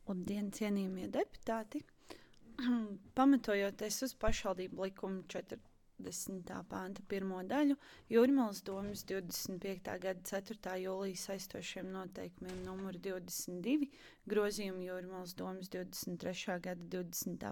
Labdien, cienījamie deputāti! Pamatojoties uz pašvaldību likumu 40. panta 1. daļu, Jūrmalas domes 25. gada 4. jūlija saistošiem noteikumiem numur 22, grozījumu Jūrmalas domes 23. gada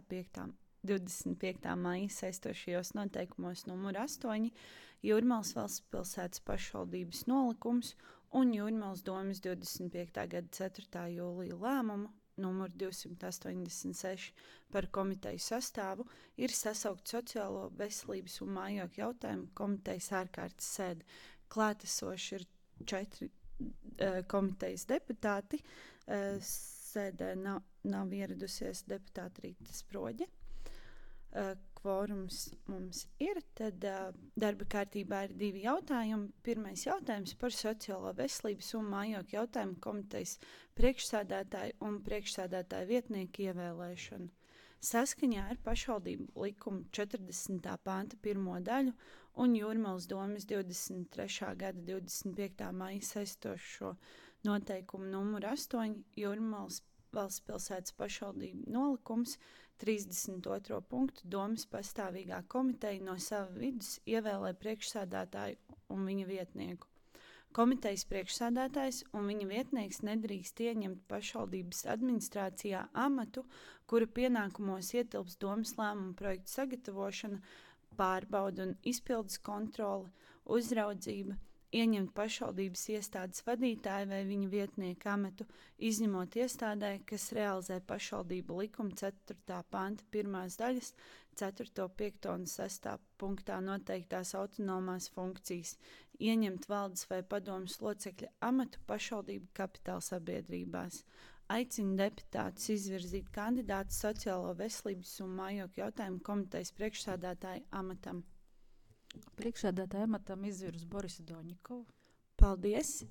25. maija saistošajos noteikumos numur 8, Jūrmalas valsts pilsētas pašvaldības nolikums un Jūrmalas domes 25. gada 4. jūlija lēmumu numur 286 par komiteju sastāvu ir sasaukt sociālo, veselības un mājokļu jautājumu komitejas ārkārtas sēde. Klātesoši ir 4 komitejas deputāti. Sēdē nav ieradusies deputāta Rīta Sproģe. Kvorums mums ir, tad darba kārtībā ir 2 jautājumi. Pirmais jautājums par sociālo, veselības un mājokļu jautājumu komitejas priekšsēdētāju un priekšsēdētāju vietnieku ievēlēšanu. Saskaņā ar pašvaldību likumu 40. panta 1. daļu un Jūrmalas domes 23. gada 25. maija saistošo noteikumu numur 8 Jūrmalas valsts pilsētas pašvaldību nolikums 32. punktu domes pastāvīgā komiteja no sava vidus ievēlē priekšsēdētāju un viņa vietnieku. Komitejas priekšsēdētājs un viņa vietnieks nedrīkst ieņemt pašvaldības administrācijā amatu, kura pienākumos ietilps domes lēmumu projektu sagatavošana, pārbauda un izpildes kontrole, uzraudzība, ieņemt pašvaldības iestādes vadītāju vai viņa vietnieku amatu, izņemot iestādē, kas realizē pašvaldību likuma 4. panta 1. daļas 4., 5. un 6. punktā noteiktās autonomās funkcijas, ieņemt valdes vai padomes locekļa amatu pašvaldību kapitāla sabiedrībās. Aicina deputātus izvirzīt kandidātu sociālo, veselības un mājokļu jautājumu komitejas priekšsēdētāju amatam. Priekšsēdētāja amatam izvirz Borisu Doņikovu. Paldies.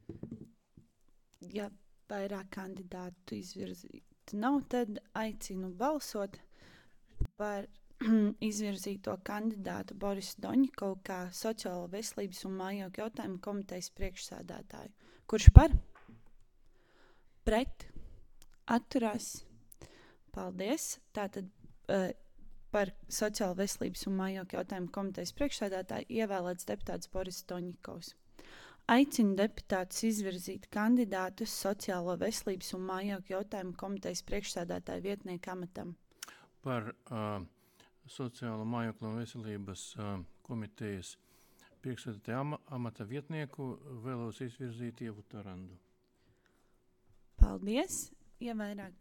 Ja vairāk kandidātu izvirzītu nav, tad aicinu balsot par izvirzīto kandidātu Borisu Doņikovu kā sociālo, veselības un mājokļu jautājumu komitejas priekšsēdētāju. Kurš par? Pret? Atturās? Paldies. Tātad par sociālo, veselības un mājokļu jautājumu komitejas priekšsēdētāju ievēlēts deputāts Boris Doņikovs. Aicinu deputātus izvirzīt kandidātus sociālo, veselības un mājokļu jautājumu komitejas priekšsēdētāju vietnieku amatam. Par sociālo, mājokļu un veselības komitejas priekšsēdētāju amata vietnieku vēlos izvirzīt Ievu Tarandu. Paldies. Ja vairāk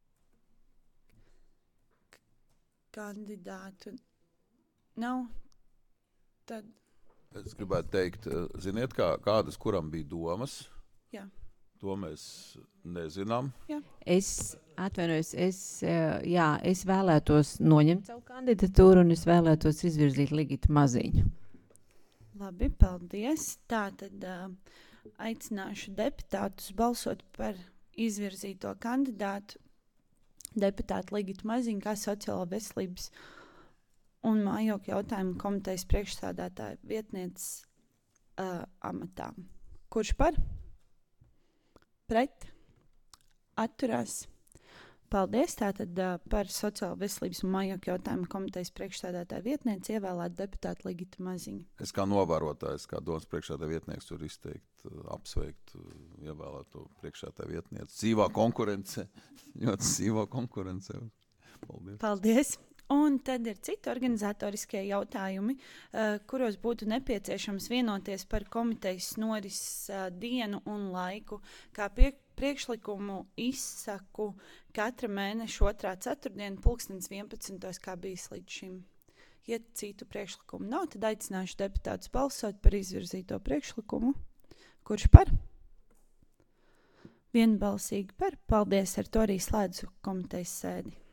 kandidātu nav, tad... Es gribētu teikt, ziniet, kādas kuram bija domas? Jā. To mēs nezinām. Jā. Es atvainojos, es vēlētos noņemt savu kandidatūru un es vēlētos izvirzīt Ligitu Maziņu. Labi, paldies. Tātad aicināšu deputātus balsot par izvirzīto kandidātu deputātu Ligitu Maziņu kā sociālo, veselības un mājokļu jautājumu komitejas priekšsēdētāja vietnieces amatā. Kurš par? Pret? Atturās? Paldies. Tātad par sociālo, veselības un mājokļu jautājumu komitejas priekšsēdētāja vietnieci ievēlēt deputātu Ligitu Maziņu. Es kā novērotājs, kā domas priekšsēdētāja vietnieks, var izteikt, apsveikt ievēlēto priekšsēdētāja vietnieci. Dzīvā konkurence, ļoti dzīvā konkurence. Paldies. Paldies. Un tad ir citi organizatoriskie jautājumi, kuros būtu nepieciešams vienoties par komitejas norises dienu un laiku. Kā priekšlikumu izsaku katra mēneša 2. ceturtdienu 11. kā bijis līdz šim. Ja citu priekšlikumu nav, tad aicināšu deputātus balsot par izvirzīto priekšlikumu. Kurš par? Vienbalsīgi par. Paldies, ar to arī slēdzu komitejas sēdi.